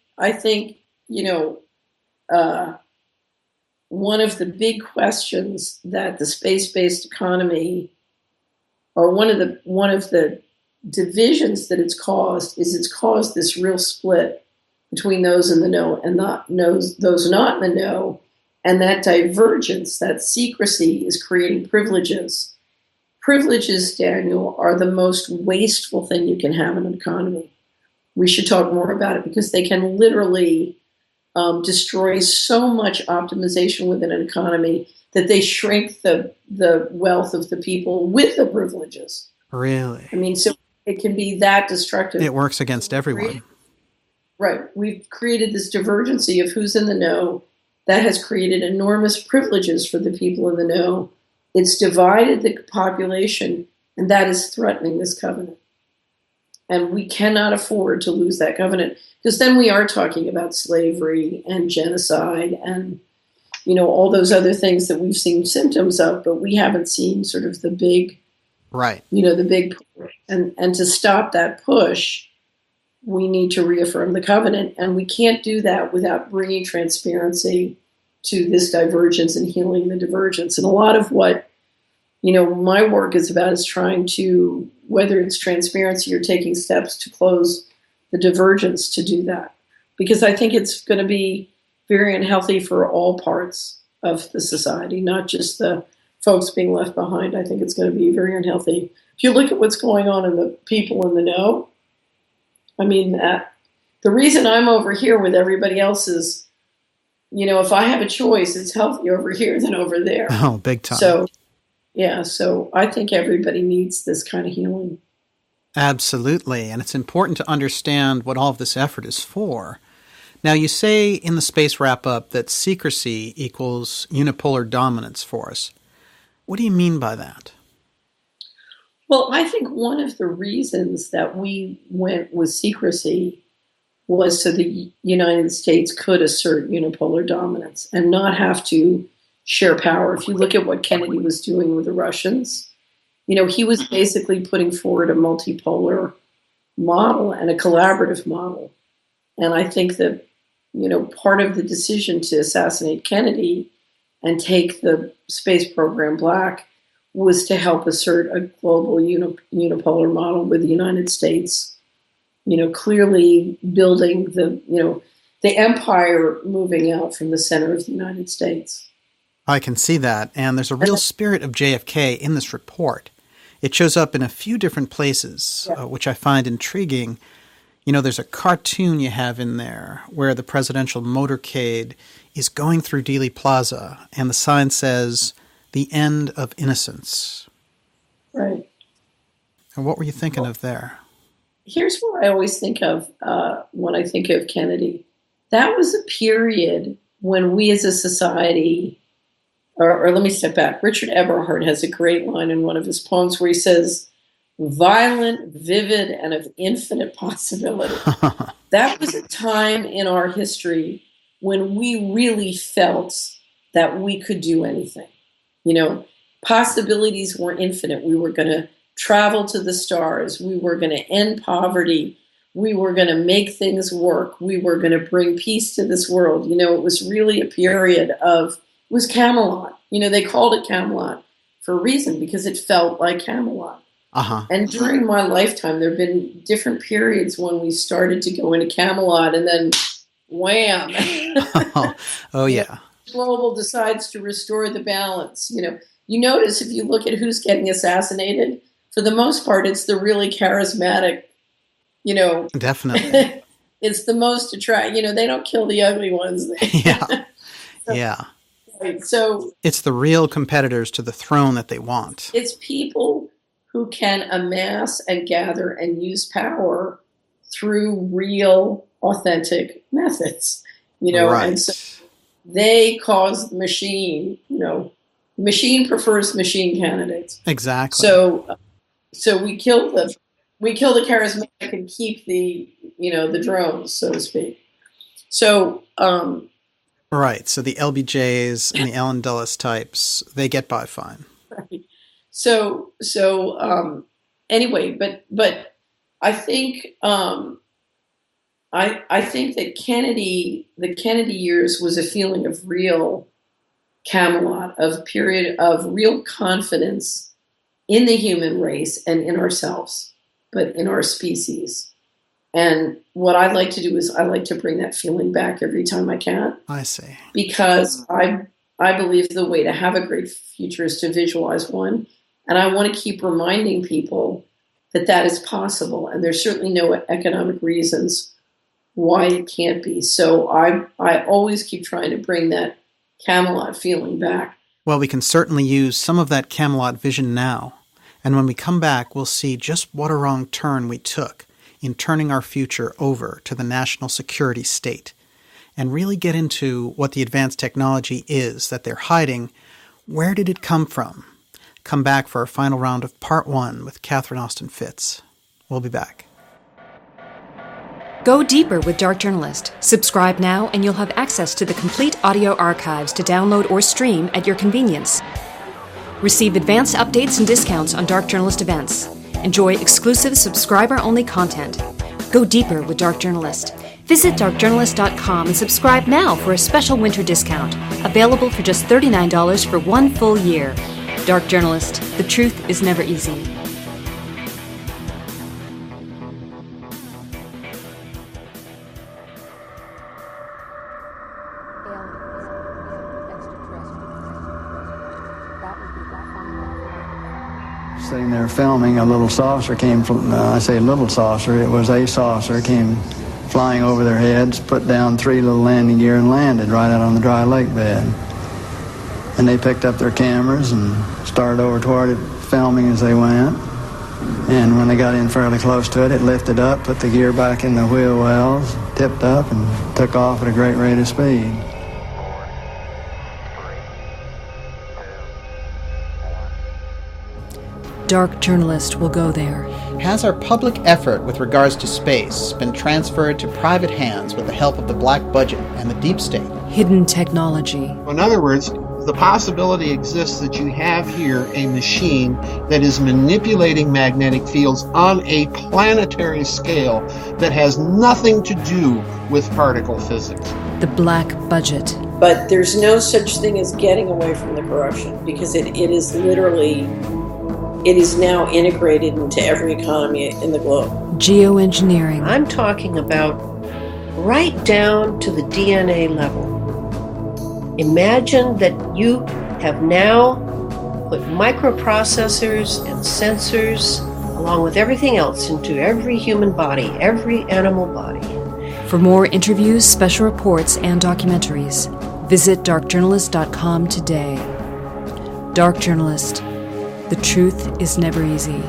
one of the big questions that the space-based economy, or one of the divisions that it's caused this real split between those in the know and those not in the know, and that divergence, that secrecy, is creating privileges. Privileges, Daniel, are the most wasteful thing you can have in an economy. We should talk more about it because they can literally destroy so much optimization within an economy that they shrink the wealth of the people with the privileges. Really? I mean, so it can be that destructive. It works against everyone. Right. We've created this divergency of who's in the know that has created enormous privileges for the people in the know It's divided the population, and that is threatening this covenant. And we cannot afford to lose that covenant, because then we are talking about slavery and genocide and, all those other things that we've seen symptoms of, but we haven't seen sort of the big, right? The big push. And to stop that push, we need to reaffirm the covenant, and we can't do that without bringing transparency to this divergence and healing the divergence. And a lot of what my work is about is trying to, whether it's transparency or taking steps to close the divergence, to do that. Because I think it's going to be very unhealthy for all parts of the society, not just the folks being left behind. I think it's going to be very unhealthy. If you look at what's going on in the people in the know, I mean, the reason I'm over here with everybody else is, if I have a choice, it's healthier over here than over there. Oh, big time. So I think everybody needs this kind of healing. Absolutely. And it's important to understand what all of this effort is for. Now, you say in the space wrap-up that secrecy equals unipolar dominance for us. What do you mean by that? Well, I think one of the reasons that we went with secrecy was so the United States could assert unipolar dominance and not have to share power. If you look at what Kennedy was doing with the Russians, he was basically putting forward a multipolar model and a collaborative model. And I think that, part of the decision to assassinate Kennedy and take the space program black was to help assert a global unipolar model with the United States, clearly building the empire moving out from the center of the United States. I can see that, and there's a real spirit of JFK in this report. It shows up in a few different places, which I find intriguing. There's a cartoon you have in there where the presidential motorcade is going through Dealey Plaza, and the sign says, "The End of Innocence." Right. And what were you thinking of there? Here's what I always think of when I think of Kennedy. That was a period when we as a society, or let me step back. Richard Eberhard has a great line in one of his poems where he says, "Violent, vivid, and of infinite possibility." That was a time in our history when we really felt that we could do anything. Possibilities were infinite. We were going to travel to the stars. We were going to end poverty. We were going to make things work. We were going to bring peace to this world. It was really a period of, it was Camelot. They called it Camelot for a reason, because it felt like Camelot. Uh-huh. And during my lifetime, there have been different periods when we started to go into Camelot, and then wham. Oh, yeah. Global decides to restore the balance. You notice if you look at who's getting assassinated, for the most part, it's the really charismatic, Definitely. It's the most attractive, they don't kill the ugly ones. Yeah. Yeah. Right. So it's the real competitors to the throne that they want. It's people who can amass and gather and use power through real, authentic methods, Right. And so they cause the machine, machine prefers machine candidates. Exactly. So we kill the charismatic and keep the drones, so to speak. So right. So the LBJs and the Allen Dulles types, they get by fine. Right. So anyway, but I think I think that the Kennedy years was a feeling of real Camelot, of period of real confidence in the human race and in ourselves, but in our species. And what I like to do is I like to bring that feeling back every time I can. I see. Because I believe the way to have a great future is to visualize one. And I want to keep reminding people that that is possible. And there's certainly no economic reasons why it can't be. So I always keep trying to bring that Camelot feeling back. Well, we can certainly use some of that Camelot vision now. And when we come back, we'll see just what a wrong turn we took in turning our future over to the national security state, and really get into what the advanced technology is that they're hiding. Where did it come from? Come back for our final round of Part 1 with Catherine Austin Fitts. We'll be back. Go deeper with Dark Journalist. Subscribe now and you'll have access to the complete audio archives to download or stream at your convenience. Receive advanced updates and discounts on Dark Journalist events. Enjoy exclusive subscriber-only content. Go deeper with Dark Journalist. Visit darkjournalist.com and subscribe now for a special winter discount, available for just $39 for 1 full year. Dark Journalist, the truth is never easy. Sitting there filming, a little saucer came from, I say a little saucer, it was a saucer, came flying over their heads, put down 3 little landing gear and landed right out on the dry lake bed. And they picked up their cameras and started over toward it, filming as they went. And when they got in fairly close to it, it lifted up, put the gear back in the wheel wells, tipped up, and took off at a great rate of speed. Dark Journalist will go there. Has our public effort with regards to space been transferred to private hands with the help of the black budget and the deep state? Hidden technology. In other words, the possibility exists that you have here a machine that is manipulating magnetic fields on a planetary scale that has nothing to do with particle physics. The black budget. But there's no such thing as getting away from the corruption, because it is literally, it is now integrated into every economy in the globe. Geoengineering. I'm talking about right down to the DNA level. Imagine that you have now put microprocessors and sensors, along with everything else, into every human body, every animal body. For more interviews, special reports, and documentaries, visit darkjournalist.com today. Dark Journalist. The truth is never easy.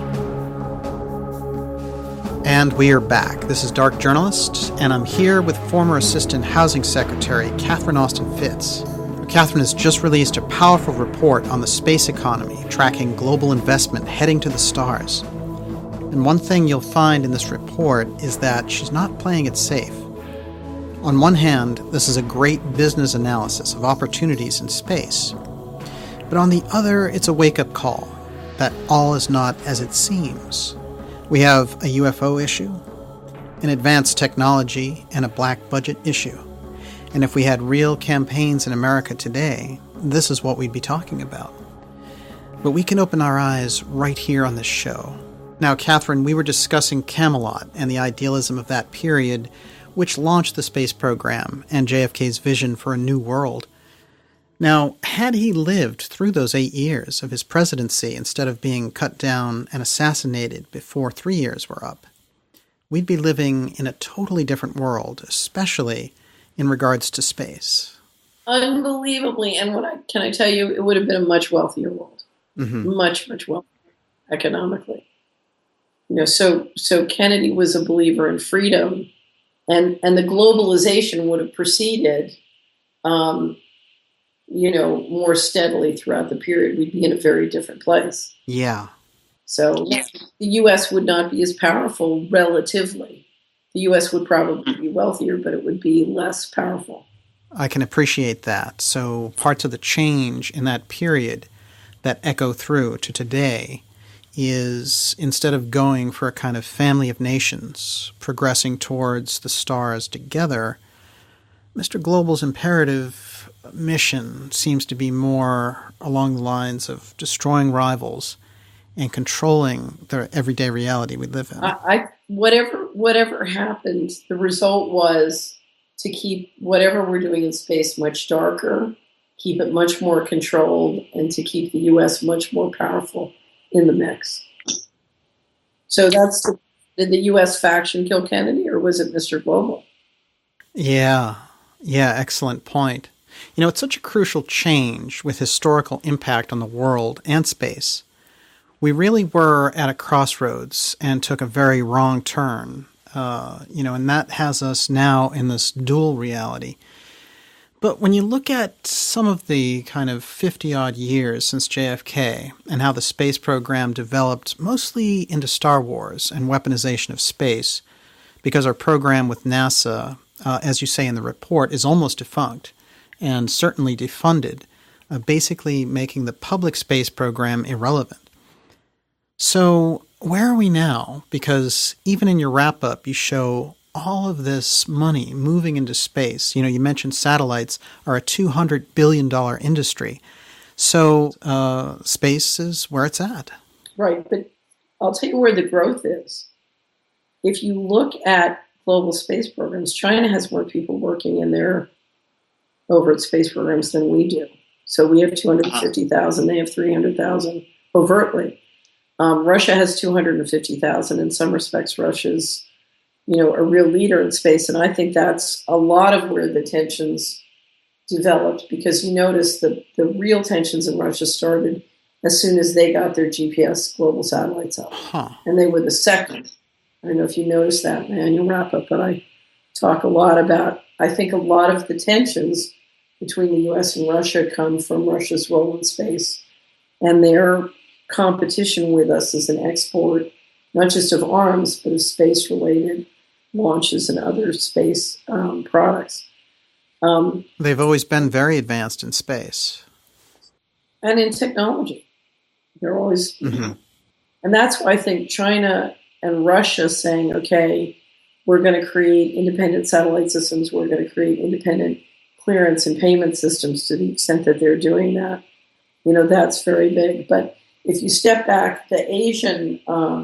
And we are back. This is Dark Journalist, and I'm here with former Assistant Housing Secretary Catherine Austin Fitts. Catherine has just released a powerful report on the space economy, tracking global investment heading to the stars. And one thing you'll find in this report is that she's not playing it safe. On one hand, this is a great business analysis of opportunities in space. But on the other, it's a wake-up call that all is not as it seems. We have a UFO issue, an advanced technology, and a black budget issue. And if we had real campaigns in America today, this is what we'd be talking about. But we can open our eyes right here on this show. Now, Catherine, we were discussing Camelot and the idealism of that period, which launched the space program and JFK's vision for a new world. Now, had he lived through those 8 years of his presidency instead of being cut down and assassinated before 3 years were up, we'd be living in a totally different world, especially in regards to space. Unbelievably, and can I tell you, it would have been a much wealthier world. Mm-hmm. Much wealthier economically. So Kennedy was a believer in freedom, and the globalization would have proceeded, more steadily throughout the period. We'd be in a very different place. Yeah. So the U.S. would not be as powerful relatively. The U.S. would probably be wealthier, but it would be less powerful. I can appreciate that. So parts of the change in that period that echo through to today is, instead of going for a kind of family of nations, progressing towards the stars together, Mr. Global's imperative mission seems to be more along the lines of destroying rivals and controlling the everyday reality we live in. Whatever happened, the result was to keep whatever we're doing in space much darker, keep it much more controlled, and to keep the U.S. much more powerful in the mix. So did the U.S. faction kill Kennedy, or was it Mr. Global? Yeah, excellent point. It's such a crucial change with historical impact on the world and space. We really were at a crossroads and took a very wrong turn, and that has us now in this dual reality. But when you look at some of the kind of 50-odd years since JFK and how the space program developed mostly into Star Wars and weaponization of space, because our program with NASA, as you say in the report, is almost defunct and certainly defunded, basically making the public space program irrelevant. So where are we now? Because even in your wrap-up, you show all of this money moving into space. You mentioned satellites are a $200 billion industry. So space is where it's at. Right, but I'll tell you where the growth is. If you look at global space programs, China has more people working in their overt space programs than we do. So we have 250,000, they have 300,000 overtly. Russia has 250,000. In some respects, Russia's a real leader in space. And I think that's a lot of where the tensions developed, because you notice the real tensions in Russia started as soon as they got their GPS global satellites up. And they were the second. I don't know if you noticed that in the annual wrap-up, but I talk a lot about, I think a lot of the tensions between the U.S. and Russia come from Russia's role in space and their competition with us as an export, not just of arms, but of space-related launches and other space products. They've always been very advanced in space. And in technology. They're always... And that's why I think China and Russia saying, okay, we're going to create independent satellite systems, we're going to create independent clearance and payment systems to the extent that they're doing that. That's very big. But if you step back, the Asian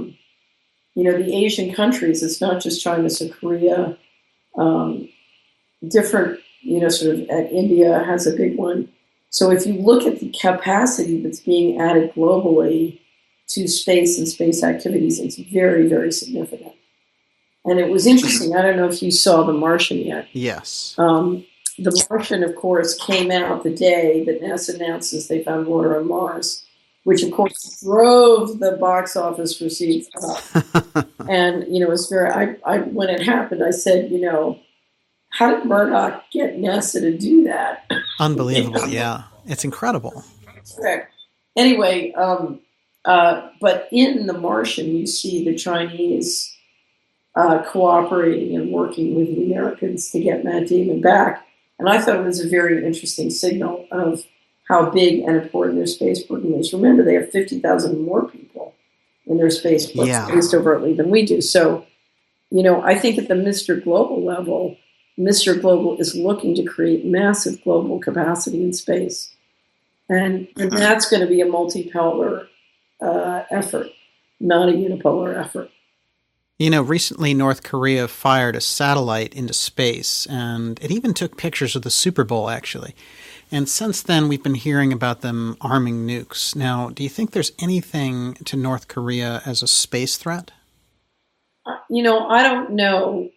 countries, it's not just China, so Korea, different, sort of India has a big one. So if you look at the capacity that's being added globally to space and space activities, it's very, very significant. And it was interesting. I don't know if you saw The Martian yet. Yes. The Martian, of course, came out the day that NASA announces they found water on Mars, which, of course, drove the box office receipts up. And, it was very, when it happened, I said, how did Murdoch get NASA to do that? Unbelievable, yeah. It's incredible. Correct. Anyway, but in The Martian, you see the Chinese cooperating and working with the Americans to get Matt Damon back. And I thought it was a very interesting signal of how big and important their space program is. Remember, they have 50,000 more people in their space program, at least overtly, than we do. So, I think at the Mr. Global level, Mr. Global is looking to create massive global capacity in space. And that's going to be a multipolar effort, not a unipolar effort. Recently North Korea fired a satellite into space, and it even took pictures of the Super Bowl, actually. And since then, we've been hearing about them arming nukes. Now, do you think there's anything to North Korea as a space threat? I don't know.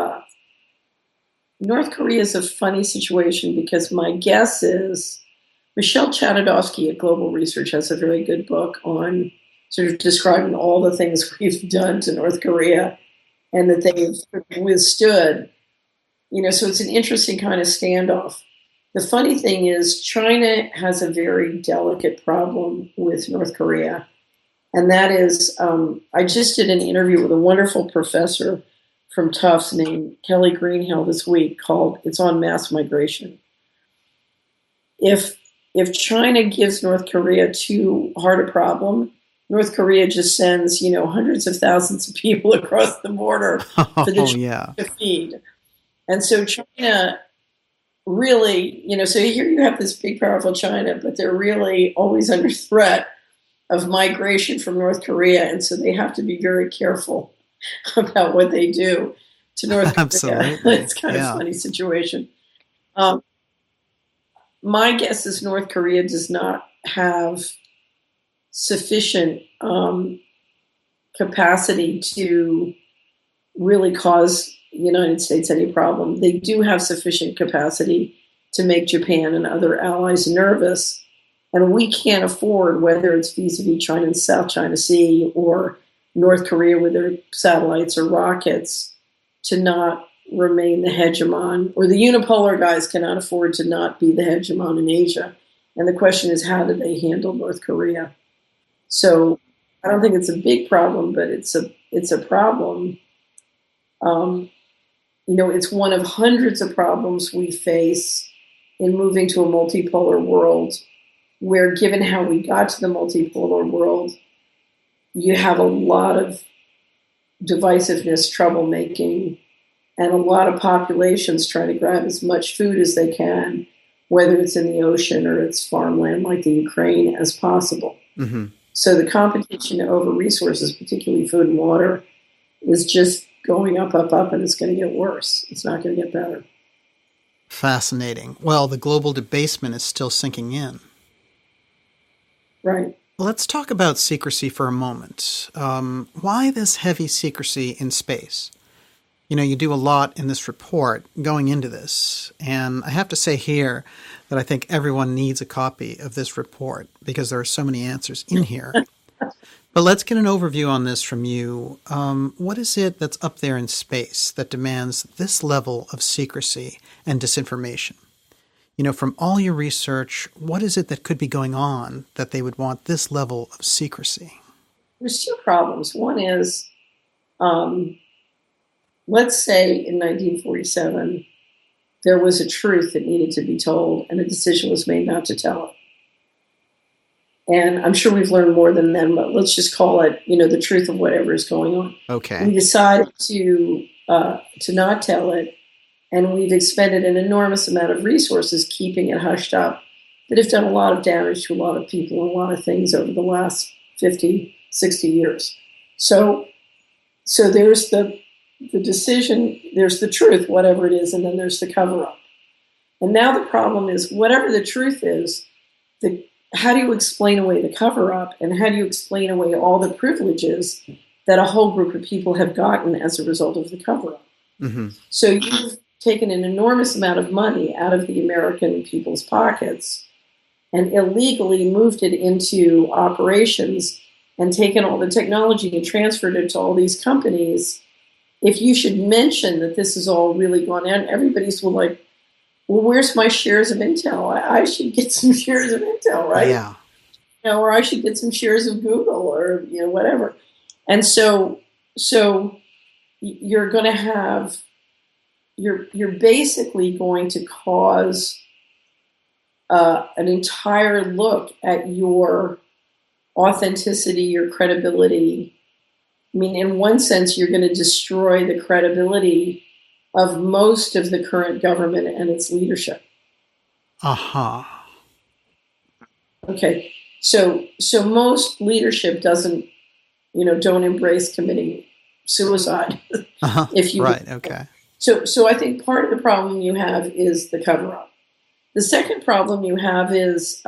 North Korea is a funny situation because my guess is Michelle Chadodowski at Global Research has a very good book on sort of describing all the things we've done to North Korea and that they've withstood. So it's an interesting kind of standoff. The funny thing is China has a very delicate problem with North Korea. And that is, I just did an interview with a wonderful professor from Tufts named Kelly Greenhill this week called, it's on mass migration. If China gives North Korea too hard a problem, North Korea just sends, hundreds of thousands of people across the border for the to feed. And so China really, so here you have this big, powerful China, but they're really always under threat of migration from North Korea. And so they have to be very careful about what they do to North Korea. Absolutely. It's kind of a funny situation. My guess is North Korea does not have sufficient capacity to really cause the United States any problem. They do have sufficient capacity to make Japan and other allies nervous, and we can't afford, whether it's vis-a-vis China and South China Sea or North Korea with their satellites or rockets, to not remain the hegemon, or the unipolar guys cannot afford to not be the hegemon in Asia. And the question is, how do they handle North Korea? So I don't think it's a big problem, but it's a problem. It's one of hundreds of problems we face in moving to a multipolar world, where, given how we got to the multipolar world, you have a lot of divisiveness, troublemaking, and a lot of populations trying to grab as much food as they can, whether it's in the ocean or it's farmland like the Ukraine, as possible. Mm-hmm. So the competition over resources, particularly food and water, is just going up, and it's going to get worse. It's not going to get better. Fascinating. Well, the global debasement is still sinking in. Right. Let's talk about secrecy for a moment. Why this heavy secrecy in space? You do a lot in this report going into this, and I have to say here that I think everyone needs a copy of this report because there are so many answers in here. But let's get an overview on this from you. What is it that's up there in space that demands this level of secrecy and disinformation? From all your research, what is it that could be going on that they would want this level of secrecy? There's two problems. One is, let's say in 1947, there was a truth that needed to be told, and a decision was made not to tell it. And I'm sure we've learned more than then, but let's just call it, the truth of whatever is going on. Okay. We decided to not tell it, and we've expended an enormous amount of resources keeping it hushed up that have done a lot of damage to a lot of people and a lot of things over the last 50, 60 years. So there's the decision, there's the truth, whatever it is, and then there's the cover-up. And now the problem is, whatever the truth is, how do you explain away the cover-up, and how do you explain away all the privileges that a whole group of people have gotten as a result of the cover-up? Mm-hmm. So you've taken an enormous amount of money out of the American people's pockets and illegally moved it into operations and taken all the technology and transferred it to all these companies. If you should mention that this has all really gone on, everybody's like, well, where's my shares of Intel? I should get some shares of Intel, right? Yeah. Or I should get some shares of Google, or whatever. And so you're going to have, you're basically going to cause an entire look at your authenticity, your credibility. I mean, in one sense, you're going to destroy the credibility of most of the current government and its leadership. Uh-huh. Okay. So most leadership don't embrace committing suicide. Uh-huh. If you right, okay. So I think part of the problem you have is the cover-up. The second problem you have is,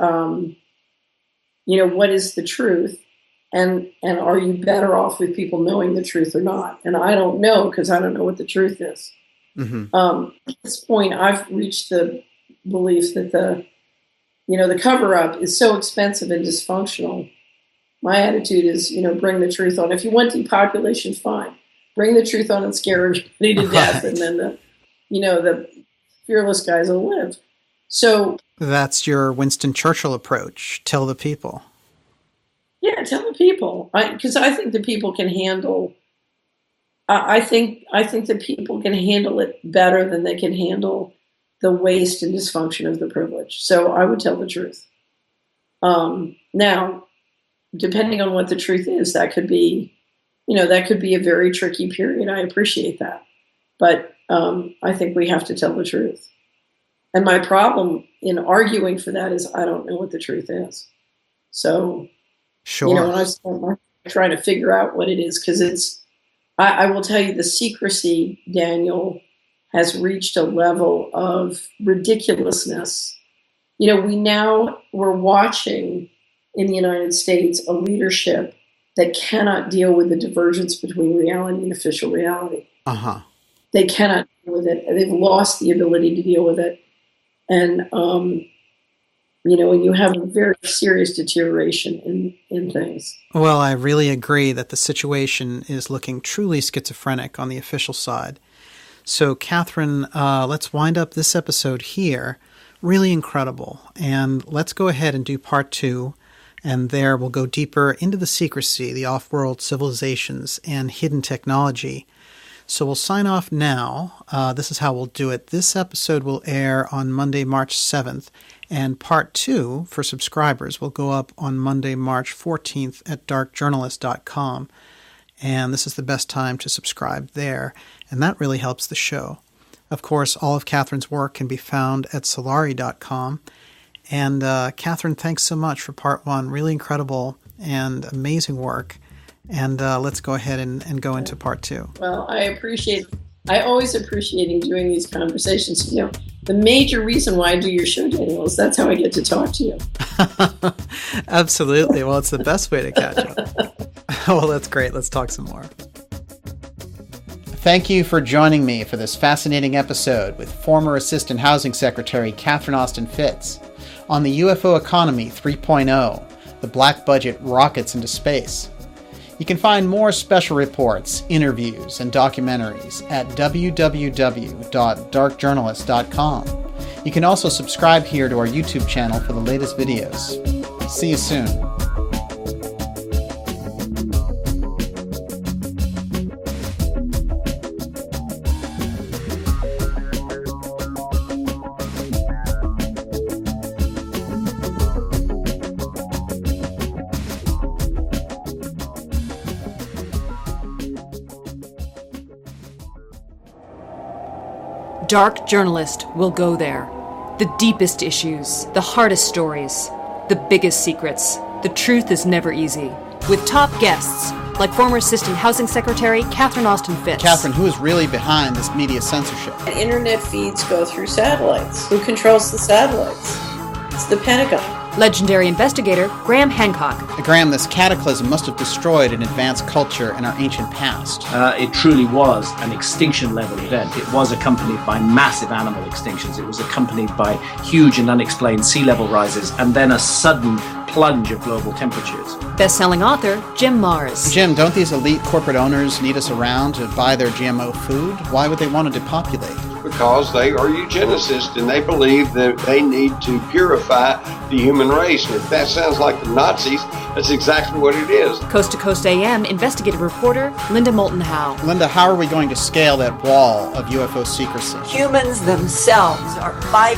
what is the truth? And are you better off with people knowing the truth or not? And I don't know, because I don't know what the truth is. Mm-hmm. At this point, I've reached the belief that the cover-up is so expensive and dysfunctional. My attitude is, bring the truth on. If you want depopulation, fine. Bring the truth on and scare everybody to death, and then the fearless guys will live. So that's your Winston Churchill approach. Tell the people. Yeah, tell the people, because I think the people can handle. I think the people can handle it better than they can handle the waste and dysfunction of the privilege. So I would tell the truth. Now, depending on what the truth is, that could be a very tricky period. I appreciate that, but I think we have to tell the truth. And my problem in arguing for that is I don't know what the truth is. So. Sure. When I try to figure out what it is, because I will tell you, the secrecy, Daniel, has reached a level of ridiculousness. We're watching in the United States a leadership that cannot deal with the divergence between reality and official reality. Uh-huh. They cannot deal with it. They've lost the ability to deal with it. And, and you have a very serious deterioration in things. Well, I really agree that the situation is looking truly schizophrenic on the official side. So, Catherine, let's wind up this episode here. Really incredible. And let's go ahead and do part 2. And there we'll go deeper into the secrecy, the off-world civilizations, and hidden technology. So we'll sign off now. This is how we'll do it. This episode will air on Monday, March 7th. And part 2 for subscribers will go up on Monday, March 14th at darkjournalist.com. And this is the best time to subscribe there. And that really helps the show. Of course, all of Catherine's work can be found at Solari.com. And Catherine, thanks so much for part 1. Really incredible and amazing work. And let's go ahead and go into part 2. Well, I always appreciate doing these conversations. You know, the major reason why I do your show, Daniel, is that's how I get to talk to you. Absolutely. Well, it's the best way to catch up. Well, that's great. Let's talk some more. Thank you for joining me for this fascinating episode with former Assistant Housing Secretary Catherine Austin Fitts on the UFO economy 3.0, the black budget rockets into space. You can find more special reports, interviews, and documentaries at www.darkjournalist.com. You can also subscribe here to our YouTube channel for the latest videos. See you soon. Dark Journalist will go there. The deepest issues, the hardest stories, the biggest secrets. The truth is never easy. With top guests, like former Assistant Housing Secretary Catherine Austin Fitts. Catherine, who is really behind this media censorship? Internet feeds go through satellites. Who controls the satellites? It's the Pentagon. Legendary investigator Graham Hancock. Graham, this cataclysm must have destroyed an advanced culture in our ancient past. It truly was an extinction-level event. It was accompanied by massive animal extinctions. It was accompanied by huge and unexplained sea level rises, and then a sudden plunge of global temperatures. Best-selling author Jim Marrs. Jim, don't these elite corporate owners need us around to buy their GMO food? Why would they want to depopulate? Because they are eugenicists and they believe that they need to purify the human race. And if that sounds like the Nazis, that's exactly what it is. Coast to Coast AM investigative reporter Linda Moulton Howe. Linda, how are we going to scale that wall of UFO secrecy? Humans themselves are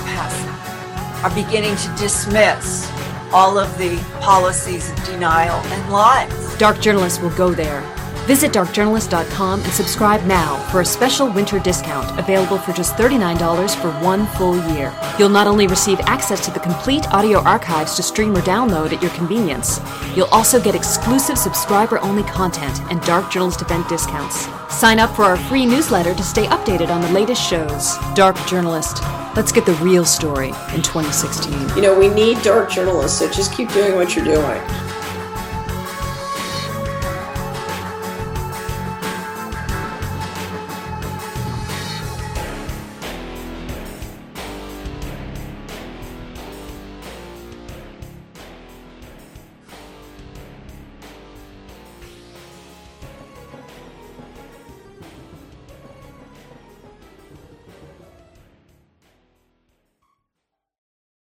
bypassing, are beginning to dismiss all of the policies of denial and lies. Dark Journalist will go there. Visit darkjournalist.com and subscribe now for a special winter discount available for just $39 for 1 full year. You'll not only receive access to the complete audio archives to stream or download at your convenience, you'll also get exclusive subscriber-only content and Dark Journalist event discounts. Sign up for our free newsletter to stay updated on the latest shows. Dark Journalist. Let's get the real story in 2016. You know, we need dark journalists, so just keep doing what you're doing.